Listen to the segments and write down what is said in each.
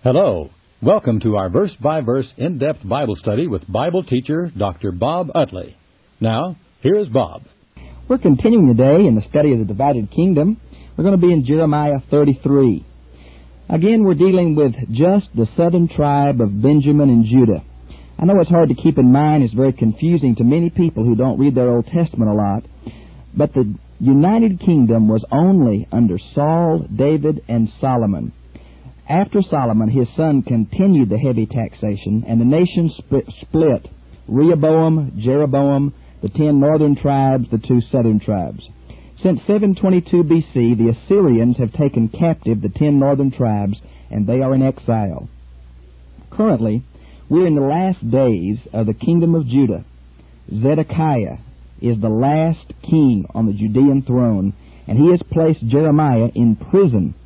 Hello. Welcome to our verse-by-verse in-depth Bible study with Bible teacher Dr. Bob Utley. Now, here is Bob. We're continuing today in the study of the divided kingdom. We're going to be in Jeremiah 33. Again, we're dealing with just the southern tribe of Benjamin and Judah. I know it's hard to keep in mind. It's very confusing to many people who don't read their Old Testament a lot. But the united kingdom was only under Saul, David, and Solomon. After Solomon, his son continued the heavy taxation, and the nation split. Rehoboam, Jeroboam, the 10 northern tribes, the 2 southern tribes. Since 722 B.C., the Assyrians have taken captive the 10 northern tribes, and they are in exile. Currently, we're in the last days of the kingdom of Judah. Zedekiah is the last king on the Judean throne, and he has placed Jeremiah in prison.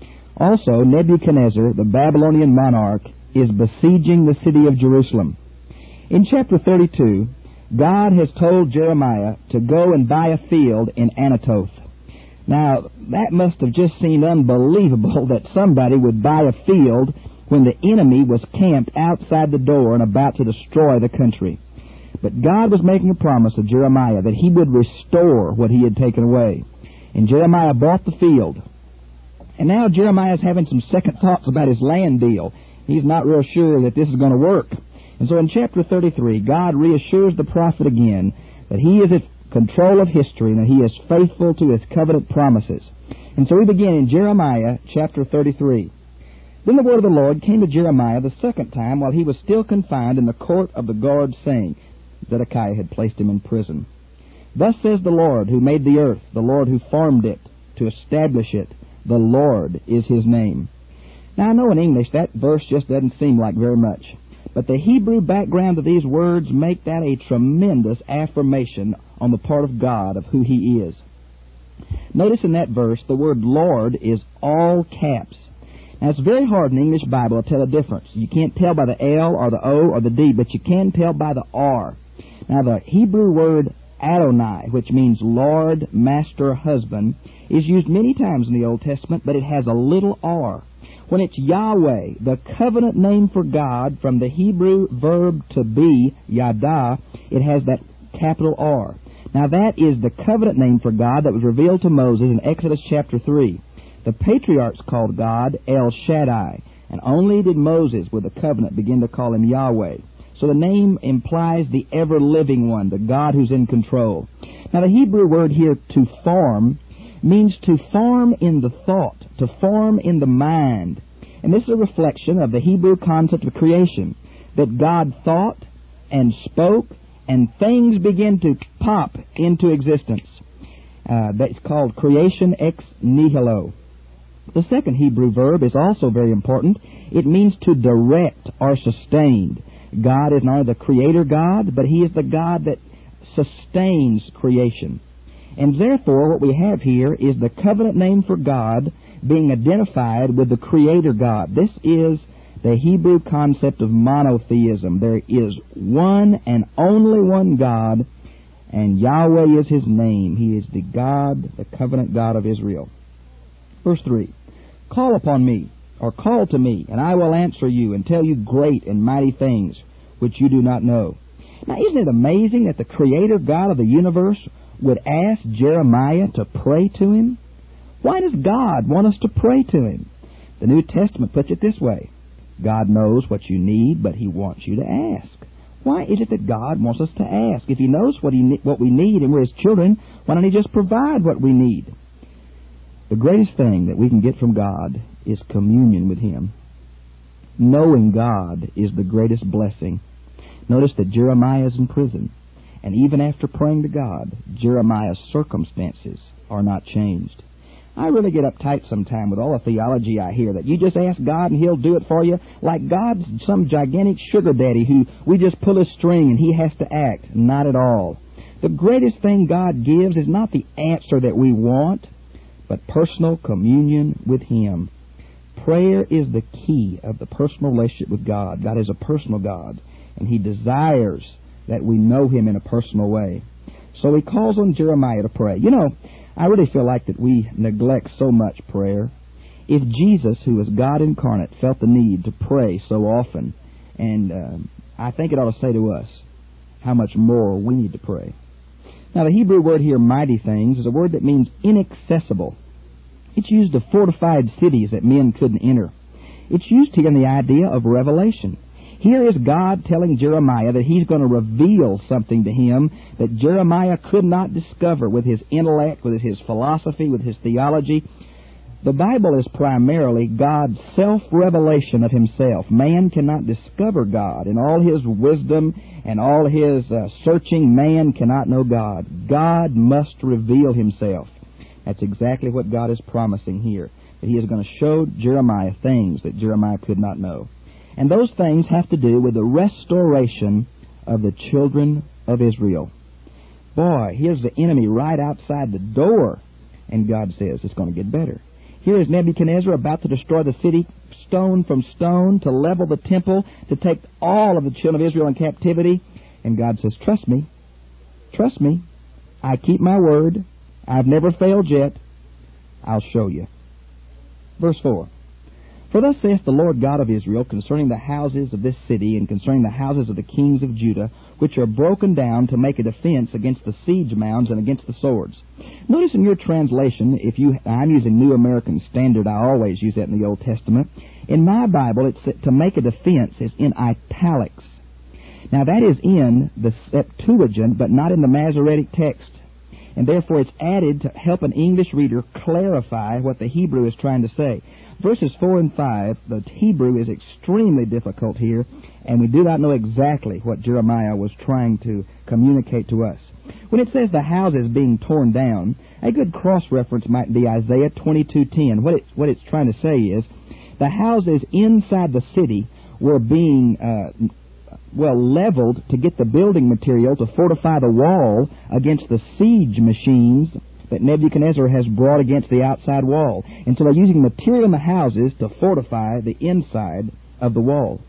Also, Nebuchadnezzar, the Babylonian monarch, is besieging the city of Jerusalem. In chapter 32, God has told Jeremiah to go and buy a field in Anathoth. Now, that must have just seemed unbelievable that somebody would buy a field when the enemy was camped outside the door and about to destroy the country. But God was making a promise to Jeremiah that he would restore what he had taken away. And Jeremiah bought the field. And now Jeremiah is having some second thoughts about his land deal. He's not real sure that this is going to work. And so in chapter 33, God reassures the prophet again that he is in control of history and that he is faithful to his covenant promises. And so we begin in Jeremiah chapter 33. Then the word of the Lord came to Jeremiah the second time while he was still confined in the court of the guard, saying, Zedekiah had placed him in prison. Thus says the Lord who made the earth, the Lord who formed it, to establish it. The Lord is his name. Now, I know in English that verse just doesn't seem like very much. But the Hebrew background of these words make that a tremendous affirmation on the part of God of who he is. Notice in that verse, the word Lord is all caps. Now, it's very hard in the English Bible to tell a difference. You can't tell by the L or the O or the D, but you can tell by the R. Now, the Hebrew word Adonai, which means Lord, Master, Husband, is used many times in the Old Testament, but it has a little R. When it's Yahweh, the covenant name for God, from the Hebrew verb to be, Yada, it has that capital R. Now that is the covenant name for God that was revealed to Moses in Exodus chapter 3. The patriarchs called God El Shaddai, and only did Moses with the covenant begin to call him Yahweh. So the name implies the ever-living one, the God who's in control. Now the Hebrew word here, to form, means to form in the thought, to form in the mind. And this is a reflection of the Hebrew concept of creation, that God thought and spoke, and things begin to pop into existence. That's called creation ex nihilo. The second Hebrew verb is also very important. It means to direct or sustain. God is not only the creator God, but he is the God that sustains creation. And therefore, what we have here is the covenant name for God being identified with the creator God. This is the Hebrew concept of monotheism. There is one and only one God, and Yahweh is his name. He is the God, the covenant God of Israel. Verse 3, call upon me, or call to me, and I will answer you and tell you great and mighty things which you do not know. Now, isn't it amazing that the Creator God of the universe would ask Jeremiah to pray to him? Why does God want us to pray to him? The New Testament puts it this way. God knows what you need, but he wants you to ask. Why is it that God wants us to ask? If he knows what we need and we're his children, why don't he just provide what we need? The greatest thing that we can get from God is communion with him. Knowing God is the greatest blessing. Notice that Jeremiah is in prison, and even after praying to God, Jeremiah's circumstances are not changed. I really get uptight sometime with all the theology I hear that you just ask God and he'll do it for you, like God's some gigantic sugar daddy who we just pull his string and he has to act. Not at all. The greatest thing God gives is not the answer that we want, but personal communion with him. Prayer is the key of the personal relationship with God. God is a personal God, and he desires that we know him in a personal way. So he calls on Jeremiah to pray. You know, I really feel like that we neglect so much prayer. If Jesus, who is God incarnate, felt the need to pray so often, and I think it ought to say to us how much more we need to pray. Now, the Hebrew word here, mighty things, is a word that means inaccessible. It's used of fortified cities that men couldn't enter. It's used here in the idea of revelation. Here is God telling Jeremiah that He's going to reveal something to him that Jeremiah could not discover with his intellect, with his philosophy, with his theology. The Bible is primarily God's self-revelation of Himself. Man cannot discover God. In all his wisdom and all his searching, man cannot know God. God must reveal Himself. That's exactly what God is promising here, that He is going to show Jeremiah things that Jeremiah could not know. And those things have to do with the restoration of the children of Israel. Boy, here's the enemy right outside the door, and God says it's going to get better. Here is Nebuchadnezzar about to destroy the city, stone from stone, to level the temple, to take all of the children of Israel in captivity. And God says, trust me. Trust me. I keep my word. I've never failed yet. I'll show you. Verse 4. For thus saith the Lord God of Israel concerning the houses of this city and concerning the houses of the kings of Judah, which are broken down to make a defense against the siege mounds and against the swords. Notice in your translation, I'm using New American Standard, I always use that in the Old Testament. In my Bible, it's to make a defense is in italics. Now that is in the Septuagint, but not in the Masoretic text. And therefore it's added to help an English reader clarify what the Hebrew is trying to say. Verses 4 and 5, the Hebrew is extremely difficult here, and we do not know exactly what Jeremiah was trying to communicate to us. When it says the houses being torn down, a good cross-reference might be Isaiah 22:10. What it's trying to say is the houses inside the city were being leveled to get the building material to fortify the wall against the siege machines that Nebuchadnezzar has brought against the outside wall. And so they're using material in the houses to fortify the inside of the wall.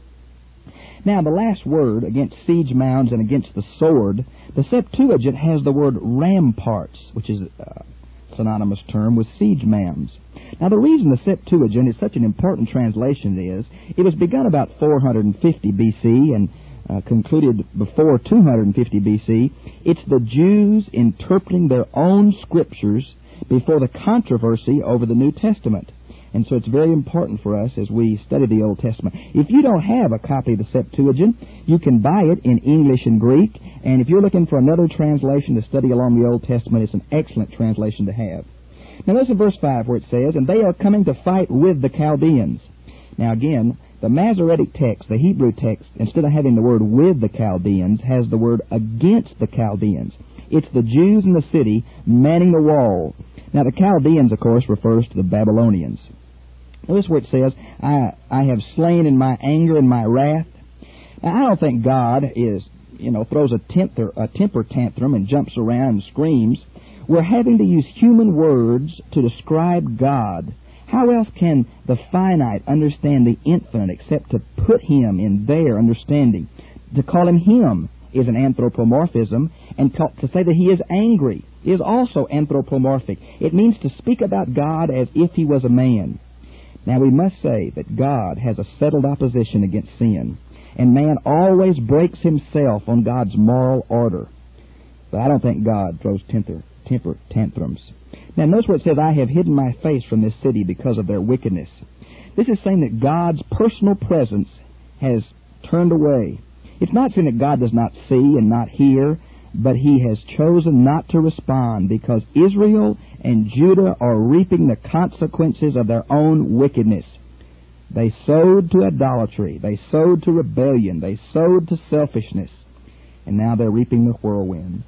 Now, the last word, against siege mounds and against the sword, the Septuagint has the word ramparts, which is a synonymous term with siege mounds. Now, the reason the Septuagint is such an important translation is it was begun about 450 B.C. and concluded before 250 B.C., it's the Jews interpreting their own scriptures before the controversy over the New Testament. And so it's very important for us as we study the Old Testament. If you don't have a copy of the Septuagint, you can buy it in English and Greek, and if you're looking for another translation to study along the Old Testament, it's an excellent translation to have. Now listen to verse 5 where it says, and they are coming to fight with the Chaldeans. Now again, the Masoretic text, the Hebrew text, instead of having the word with the Chaldeans, has the word against the Chaldeans. It's the Jews in the city manning the wall. Now the Chaldeans, of course, refers to the Babylonians. Notice where it says, I have slain in my anger and my wrath. Now I don't think God throws a temper tantrum and jumps around and screams. We're having to use human words to describe God. How else can the finite understand the infinite except to put Him in their understanding? To call Him is an anthropomorphism, and to say that He is angry is also anthropomorphic. It means to speak about God as if He was a man. Now we must say that God has a settled opposition against sin, and man always breaks himself on God's moral order. But I don't think God throws temper tantrums. Now notice where it says, I have hidden my face from this city because of their wickedness. This is saying that God's personal presence has turned away. It's not saying that God does not see and not hear, but He has chosen not to respond because Israel and Judah are reaping the consequences of their own wickedness. They sowed to idolatry. They sowed to rebellion. They sowed to selfishness. And now they're reaping the whirlwind.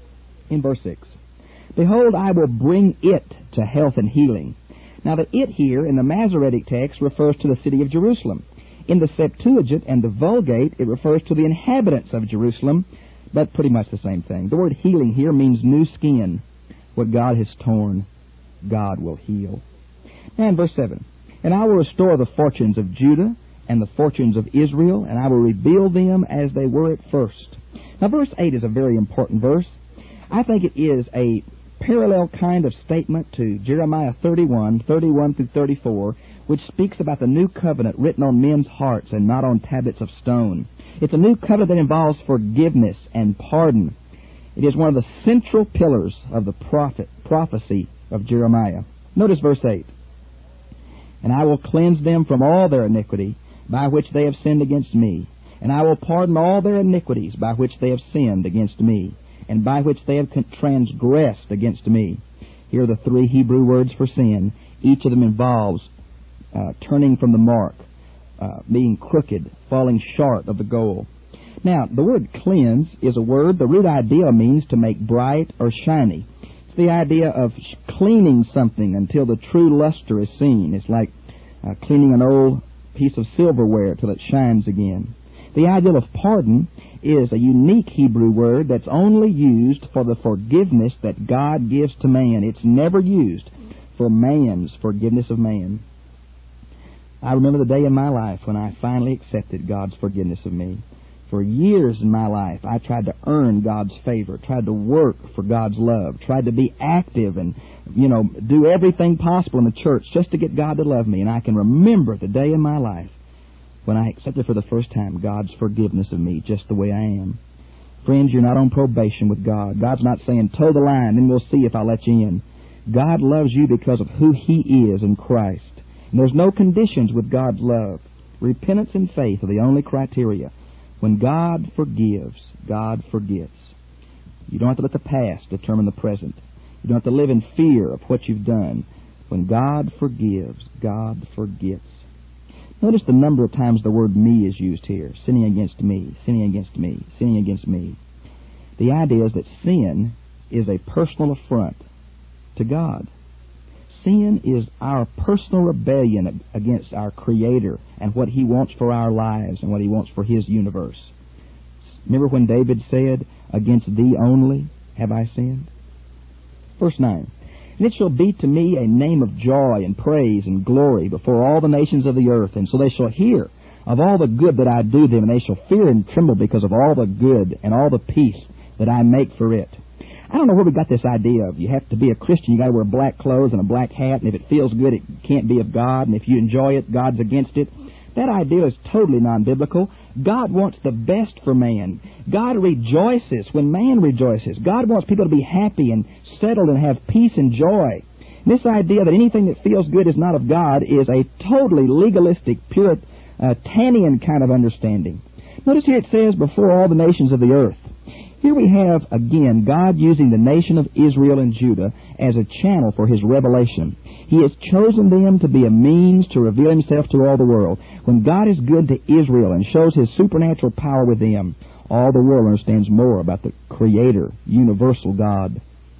In verse 6. Behold, I will bring it to health and healing. Now the it here in the Masoretic text refers to the city of Jerusalem. In the Septuagint and the Vulgate, it refers to the inhabitants of Jerusalem, but pretty much the same thing. The word healing here means new skin. What God has torn, God will heal. Now in verse 7, and I will restore the fortunes of Judah and the fortunes of Israel, and I will rebuild them as they were at first. Now verse 8 is a very important verse. I think it is a parallel kind of statement to Jeremiah 31 through 34, which speaks about the new covenant written on men's hearts and not on tablets of stone. It's a new covenant that involves forgiveness and pardon. It is one of the central pillars of the prophecy of Jeremiah. Notice verse 8. And I will cleanse them from all their iniquity by which they have sinned against me. And I will pardon all their iniquities by which they have sinned against me, and by which they have transgressed against me. Here are the three Hebrew words for sin. Each of them involves turning from the mark, being crooked, falling short of the goal. Now, the word cleanse is a word. The root idea means to make bright or shiny. It's the idea of cleaning something until the true luster is seen. It's like cleaning an old piece of silverware till it shines again. The idea of pardon is a unique Hebrew word that's only used for the forgiveness that God gives to man. It's never used for man's forgiveness of man. I remember the day in my life when I finally accepted God's forgiveness of me. For years in my life, I tried to earn God's favor, tried to work for God's love, tried to be active and, do everything possible in the church just to get God to love me. And I can remember the day in my life when I accepted for the first time God's forgiveness of me just the way I am. Friends, you're not on probation with God. God's not saying, toe the line, then we'll see if I'll let you in. God loves you because of who He is in Christ. And there's no conditions with God's love. Repentance and faith are the only criteria. When God forgives, God forgets. You don't have to let the past determine the present. You don't have to live in fear of what you've done. When God forgives, God forgets. Notice the number of times the word me is used here. Sinning against me, sinning against me, sinning against me. The idea is that sin is a personal affront to God. Sin is our personal rebellion against our Creator and what He wants for our lives and what He wants for His universe. Remember when David said, against Thee only have I sinned? Verse 9. And it shall be to me a name of joy and praise and glory before all the nations of the earth. And so they shall hear of all the good that I do them, and they shall fear and tremble because of all the good and all the peace that I make for it. I don't know where we got this idea of you have to be a Christian, you got to wear black clothes and a black hat, and if it feels good, it can't be of God, and if you enjoy it, God's against it. That idea is totally non-biblical. God wants the best for man. God rejoices when man rejoices. God wants people to be happy and settled and have peace and joy. This idea that anything that feels good is not of God is a totally legalistic, Puritanian kind of understanding. Notice here it says, before all the nations of the earth. Here we have, again, God using the nation of Israel and Judah as a channel for His revelation. He has chosen them to be a means to reveal Himself to all the world. When God is good to Israel and shows His supernatural power with them, all the world understands more about the Creator, universal God.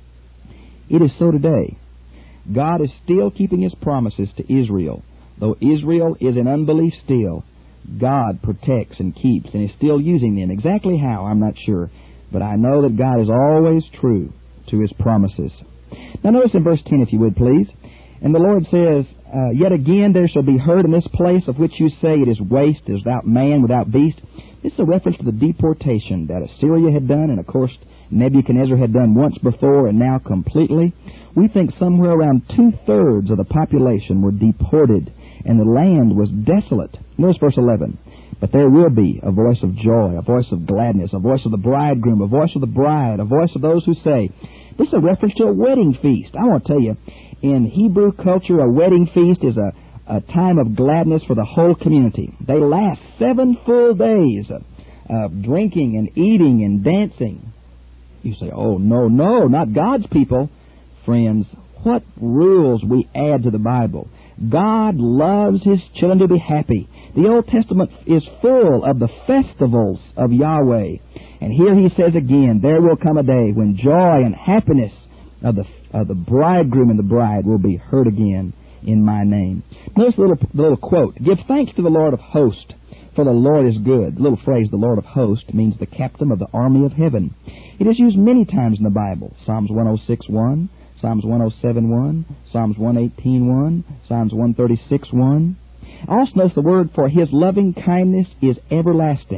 It is so today. God is still keeping His promises to Israel. Though Israel is in unbelief still, God protects and keeps and is still using them. Exactly how, I'm not sure. But I know that God is always true to His promises. Now notice in verse 10, if you would, please. And the Lord says, Yet again there shall be heard in this place of which you say it is waste, it is without man, without beast. This is a reference to the deportation that Assyria had done, and of course Nebuchadnezzar had done once before and now completely. We think somewhere around 2/3 of the population were deported, and the land was desolate. Notice verse 11. But there will be a voice of joy, a voice of gladness, a voice of the bridegroom, a voice of the bride, a voice of those who say. This is a reference to a wedding feast. I want to tell you, in Hebrew culture, a wedding feast is a time of gladness for the whole community. They last 7 full days of drinking and eating and dancing. You say, oh, no, not God's people. Friends, what rules we add to the Bible. God loves His children to be happy. The Old Testament is full of the festivals of Yahweh. And here He says again, there will come a day when joy and happiness of the bridegroom and the bride will be heard again in My name. Notice the little quote. Give thanks to the Lord of hosts, for the Lord is good. The little phrase, the Lord of hosts, means the captain of the army of heaven. It is used many times in the Bible. Psalms 106:1, Psalms 107:1, Psalms 118:1, Psalms 136:1. Also notice the word for His loving kindness is everlasting.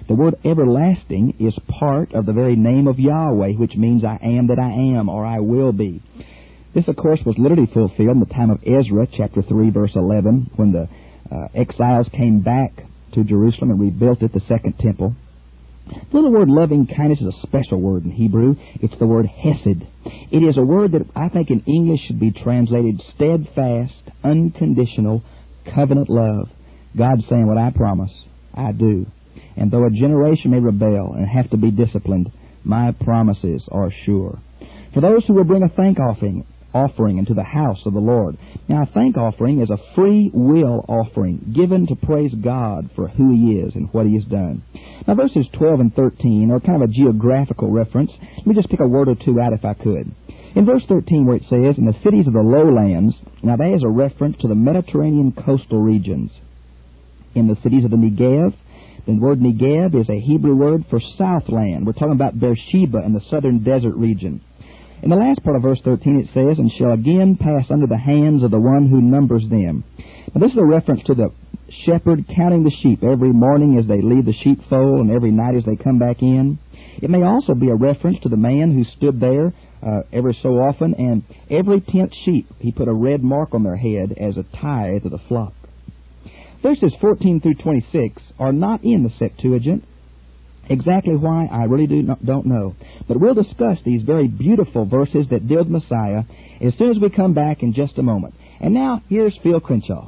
The word everlasting is part of the very name of Yahweh, which means I am that I am, or I will be. This, of course, was literally fulfilled in the time of Ezra, chapter 3, verse 11, when the exiles came back to Jerusalem and rebuilt it, the second temple. The little word loving kindness is a special word in Hebrew. It's the word hesed. It is a word that I think in English should be translated steadfast, unconditional, covenant love. God saying, what I promise, I do. And though a generation may rebel and have to be disciplined, my promises are sure. For those who will bring a thank offering into the house of the Lord. Now, a thank offering is a free will offering given to praise God for who He is and what He has done. Now, verses 12 and 13 are kind of a geographical reference. Let me just pick a word or two out if I could. In verse 13, where it says, in the cities of the lowlands, now that is a reference to the Mediterranean coastal regions. In the cities of the Negev, the word Negev is a Hebrew word for southland. We're talking about Beersheba in the southern desert region. In the last part of verse 13 it says, and shall again pass under the hands of the one who numbers them. Now this is a reference to the shepherd counting the sheep every morning as they leave the sheepfold and every night as they come back in. It may also be a reference to the man who stood there every so often, and every 10th sheep he put a red mark on their head as a tithe of the flock. Verses 14 through 26 are not in the Septuagint. Exactly why, I really don't know. But we'll discuss these very beautiful verses that deal with Messiah as soon as we come back in just a moment. And now, here's Phil Crenshaw.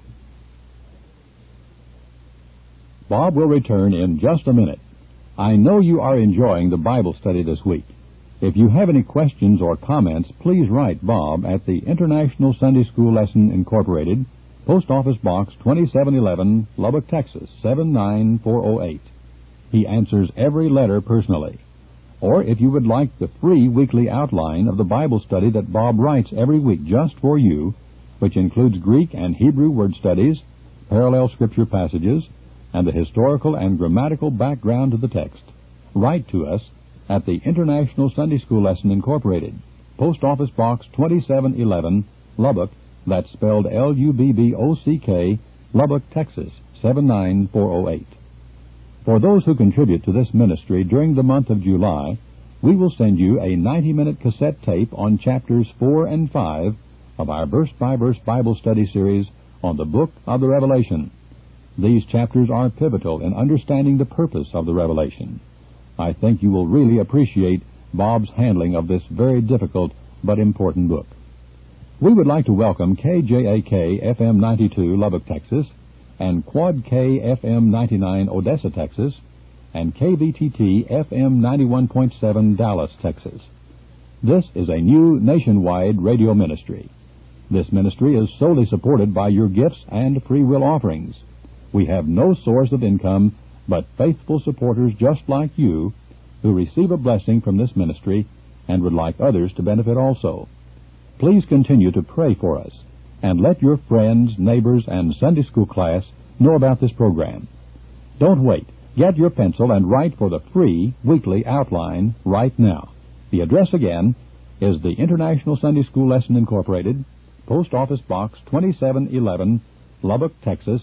Bob will return in just a minute. I know you are enjoying the Bible study this week. If you have any questions or comments, please write Bob at the International Sunday School Lesson Incorporated, Post Office Box 2711, Lubbock, Texas, 79408. He answers every letter personally. Or if you would like the free weekly outline of the Bible study that Bob writes every week just for you, which includes Greek and Hebrew word studies, parallel scripture passages, and the historical and grammatical background to the text, write to us at the International Sunday School Lesson Incorporated, Post Office Box 2711, Lubbock, that's spelled Lubbock, Lubbock, Texas, 79408. For those who contribute to this ministry during the month of July, we will send you a 90-minute cassette tape on chapters 4 and 5 of our verse-by-verse Bible study series on the book of the Revelation. These chapters are pivotal in understanding the purpose of the Revelation. I think you will really appreciate Bob's handling of this very difficult but important book. We would like to welcome KJAK FM 92 Lubbock, Texas, and Quad K FM 99 Odessa, Texas, and KVTT FM 91.7 Dallas, Texas. This is a new nationwide radio ministry. This ministry is solely supported by your gifts and free will offerings. We have no source of income but faithful supporters just like you who receive a blessing from this ministry and would like others to benefit also. Please continue to pray for us and let your friends, neighbors, and Sunday school class know about this program. Don't wait. Get your pencil and write for the free weekly outline right now. The address again is the International Sunday School Lesson Incorporated, Post Office Box 2711, Lubbock, Texas,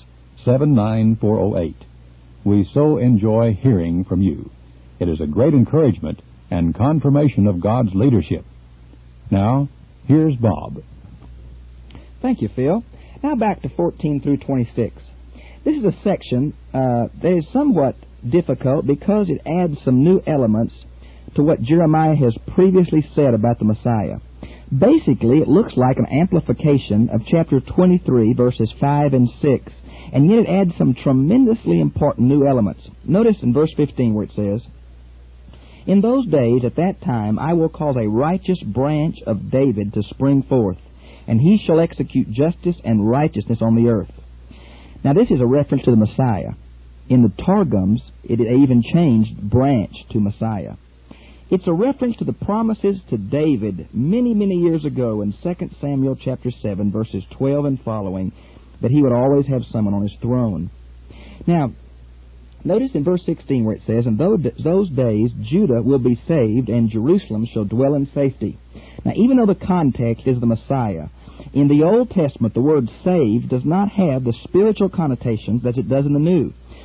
79408. We so enjoy hearing from you. It is a great encouragement and confirmation of God's leadership. Now, here's Bob. Thank you, Phil. Now back to 14 through 26. This is a section that is somewhat difficult because it adds some new elements to what Jeremiah has previously said about the Messiah. Basically, it looks like an amplification of chapter 23, verses 5 and 6, and yet it adds some tremendously important new elements. Notice in verse 15 where it says, in those days, at that time, I will cause a righteous branch of David to spring forth, and he shall execute justice and righteousness on the earth. Now, this is a reference to the Messiah. In the Targums, it even changed branch to Messiah. It's a reference to the promises to David many, many years ago in 2 Samuel chapter 7, verses 12 and following, that he would always have someone on his throne. Now, notice in verse 16 where it says, in those days Judah will be saved, and Jerusalem shall dwell in safety. Now, even though the context is the Messiah, in the Old Testament the word saved does not have the spiritual connotations as it does in the New.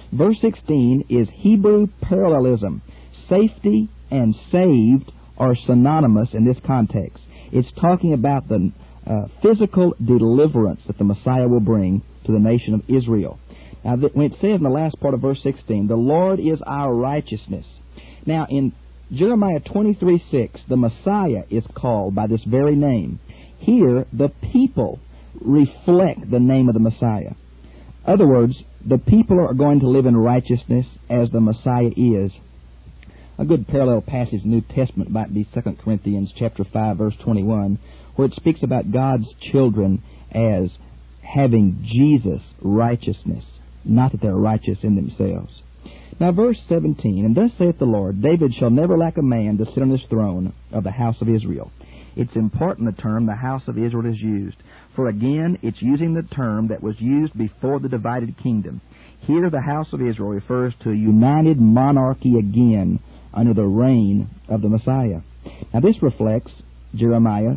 Verse 16 is Hebrew parallelism. Safety and saved are synonymous in this context. It's talking about the physical deliverance that the Messiah will bring to the nation of Israel. Now, when it says in the last part of verse 16, the Lord is our righteousness. Now, in Jeremiah 23:6, the Messiah is called by this very name. Here, the people reflect the name of the Messiah. In other words, the people are going to live in righteousness as the Messiah is. A good parallel passage in the New Testament might be 2 Corinthians chapter 5, verse 21, where it speaks about God's children as having Jesus' righteousness, not that they're righteous in themselves. Now, verse 17, and thus saith the Lord, David shall never lack a man to sit on his throne of the house of Israel. It's important the term the house of Israel is used, for again, it's using the term that was used before the divided kingdom. Here, the house of Israel refers to a united monarchy again under the reign of the Messiah. Now, this reflects Jeremiah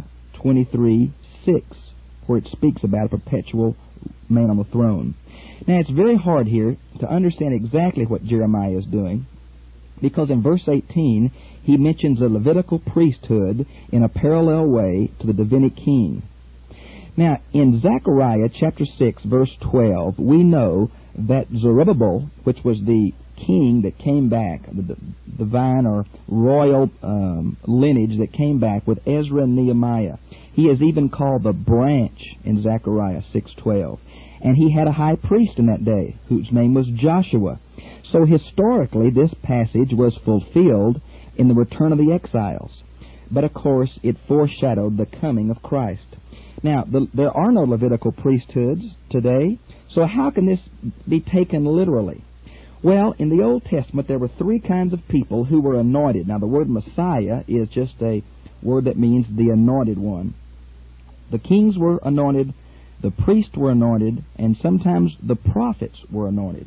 23:6, where it speaks about a perpetual man on the throne. Now, it's very hard here to understand exactly what Jeremiah is doing, because in verse 18, he mentions the Levitical priesthood in a parallel way to the Davidic king. Now, in Zechariah chapter 6, verse 12, we know that Zerubbabel, which was the king that came back, the divine or royal lineage that came back with Ezra and Nehemiah, he is even called the branch in Zechariah 6:12. And he had a high priest in that day, whose name was Joshua. So historically, this passage was fulfilled in the return of the exiles. But of course, it foreshadowed the coming of Christ. Now, there are no Levitical priesthoods today, so how can this be taken literally? Well, in the Old Testament, there were three kinds of people who were anointed. Now, the word Messiah is just a word that means the anointed one. The kings were anointed, the priests were anointed, and sometimes the prophets were anointed.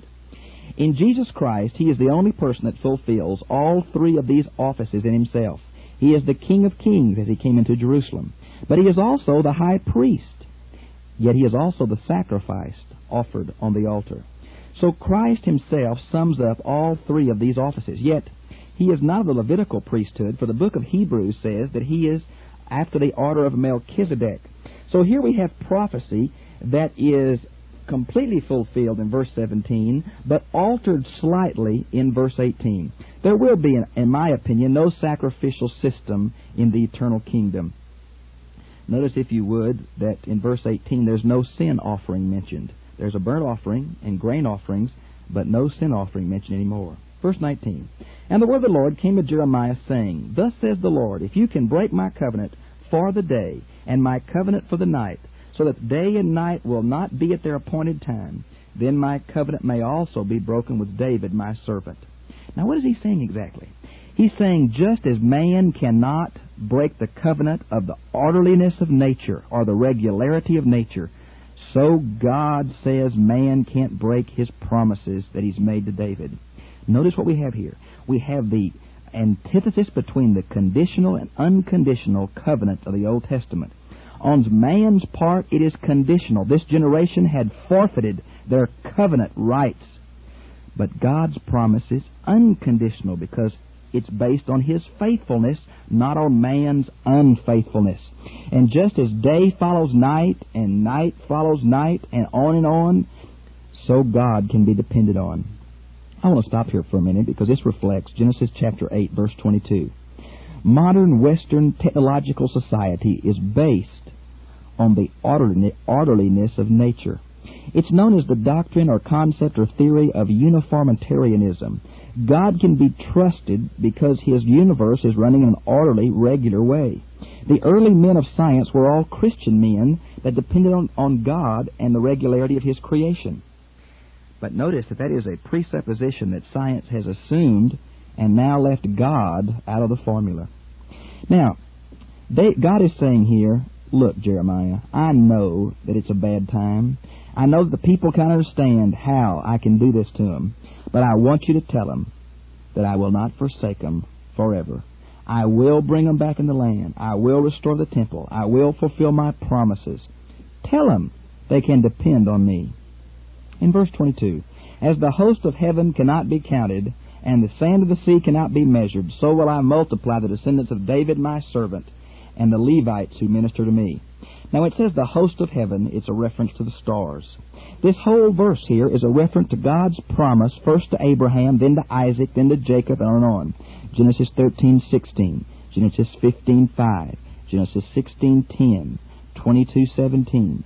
In Jesus Christ, He is the only person that fulfills all three of these offices in Himself. He is the King of Kings as He came into Jerusalem. But He is also the high priest. Yet He is also the sacrifice offered on the altar. So Christ Himself sums up all three of these offices. Yet He is not of the Levitical priesthood, for the book of Hebrews says that He is after the order of Melchizedek. So here we have prophecy that is completely fulfilled in verse 17, but altered slightly in verse 18. There will be, in my opinion, no sacrificial system in the eternal kingdom. Notice, if you would, that in verse 18 there's no sin offering mentioned. There's a burnt offering and grain offerings, but no sin offering mentioned anymore. Verse 19, and the word of the Lord came to Jeremiah, saying, Thus says the Lord, if you can break my covenant for the day, and my covenant for the night, so that day and night will not be at their appointed time, then my covenant may also be broken with David my servant. Now, what is he saying exactly? He's saying just as man cannot break the covenant of the orderliness of nature or the regularity of nature, so God says man can't break His promises that He's made to David. Notice what we have here. We have the antithesis between the conditional and unconditional covenant of the Old Testament. On man's part, it is conditional. This generation had forfeited their covenant rights. But God's promise is unconditional because it's based on His faithfulness, not on man's unfaithfulness. And just as day follows night and night follows night and on, so God can be depended on. I want to stop here for a minute because this reflects Genesis chapter 8, verse 22. Modern Western technological society is based on the orderliness of nature. It's known as the doctrine or concept or theory of uniformitarianism. God can be trusted because His universe is running in an orderly, regular way. The early men of science were all Christian men that depended on God and the regularity of His creation. But notice that is a presupposition that science has assumed and now left God out of the formula. Now, God is saying here, look, Jeremiah, I know that it's a bad time. I know that the people can't understand how I can do this to them. But I want you to tell them that I will not forsake them forever. I will bring them back in the land. I will restore the temple. I will fulfill my promises. Tell them they can depend on me. In verse 22, As the host of heaven cannot be counted, and the sand of the sea cannot be measured, so will I multiply the descendants of David my servant, and the Levites who minister to me. Now it says the host of heaven. It's a reference to the stars. This whole verse here is a reference to God's promise, first to Abraham, then to Isaac, then to Jacob, and on and on. Genesis 13:16, Genesis 15:5, Genesis 16:10, 22:17,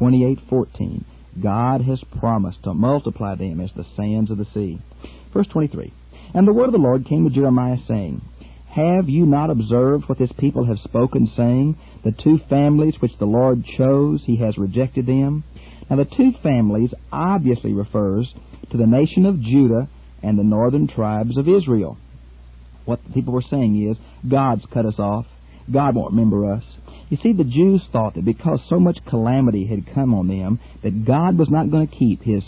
28:14. God has promised to multiply them as the sands of the sea. Verse 23. And the word of the Lord came to Jeremiah, saying, Have you not observed what this people have spoken, saying, The two families which the Lord chose, he has rejected them? Now the two families obviously refers to the nation of Judah and the northern tribes of Israel. What the people were saying is, God's cut us off. God won't remember us. You see, the Jews thought that because so much calamity had come on them, that God was not going to keep his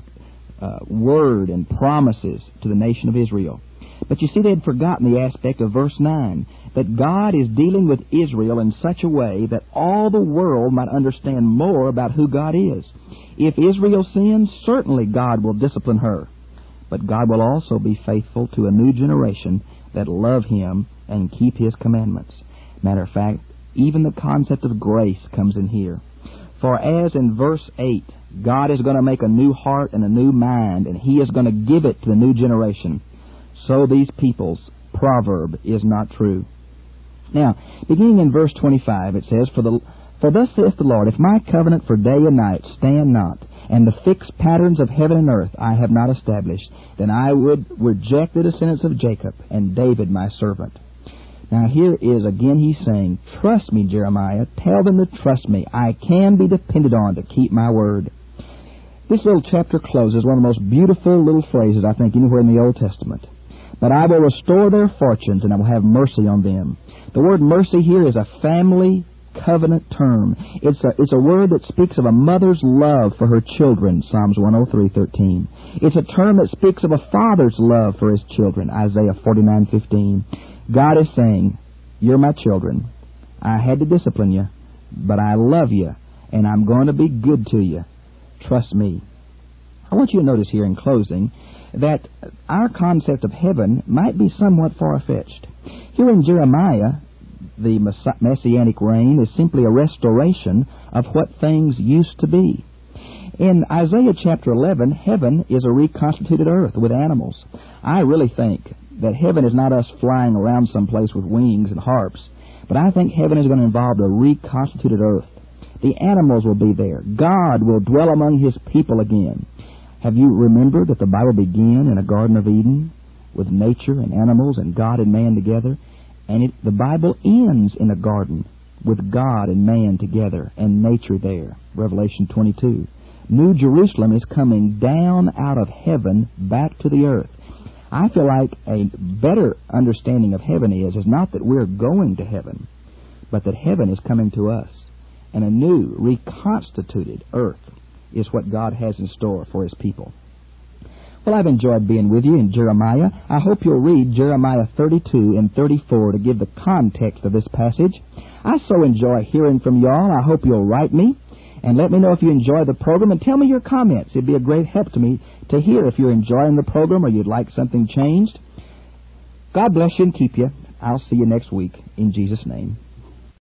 word and promises to the nation of Israel. But you see, they had forgotten the aspect of verse 9, that God is dealing with Israel in such a way that all the world might understand more about who God is. If Israel sins, certainly God will discipline her. But God will also be faithful to a new generation that love him and keep his commandments. Matter of fact, even the concept of grace comes in here. For as in verse 8, God is going to make a new heart and a new mind, and he is going to give it to the new generation, so these people's proverb is not true. Now, beginning in verse 25, it says, For thus saith the Lord, If my covenant for day and night stand not, and the fixed patterns of heaven and earth I have not established, then I would reject the descendants of Jacob and David my servant. Now here is, again, he's saying, Trust me, Jeremiah. Tell them to trust me. I can be depended on to keep my word. This little chapter closes one of the most beautiful little phrases, I think, anywhere in the Old Testament. But I will restore their fortunes, and I will have mercy on them. The word mercy here is a family covenant term. It's a word that speaks of a mother's love for her children, Psalms 103:13. It's a term that speaks of a father's love for his children, Isaiah 49:15. God is saying, You're my children. I had to discipline you, but I love you, and I'm going to be good to you. Trust me. I want you to notice here in closing that our concept of heaven might be somewhat far-fetched. Here in Jeremiah, the Messianic reign is simply a restoration of what things used to be. In Isaiah chapter 11, heaven is a reconstituted earth with animals. I really think that heaven is not us flying around someplace with wings and harps, but I think heaven is going to involve a reconstituted earth. The animals will be there. God will dwell among his people again. Have you remembered that the Bible began in a Garden of Eden with nature and animals and God and man together? And the Bible ends in a garden with God and man together and nature there. Revelation 22. New Jerusalem is coming down out of heaven back to the earth. I feel like a better understanding of heaven is not that we're going to heaven, but that heaven is coming to us. And a new, reconstituted earth is what God has in store for his people. Well, I've enjoyed being with you in Jeremiah. I hope you'll read Jeremiah 32 and 34 to give the context of this passage. I so enjoy hearing from y'all. I hope you'll write me and let me know if you enjoy the program and tell me your comments. It'd be a great help to me to hear if you're enjoying the program or you'd like something changed. God bless you and keep you. I'll see you next week in Jesus' name.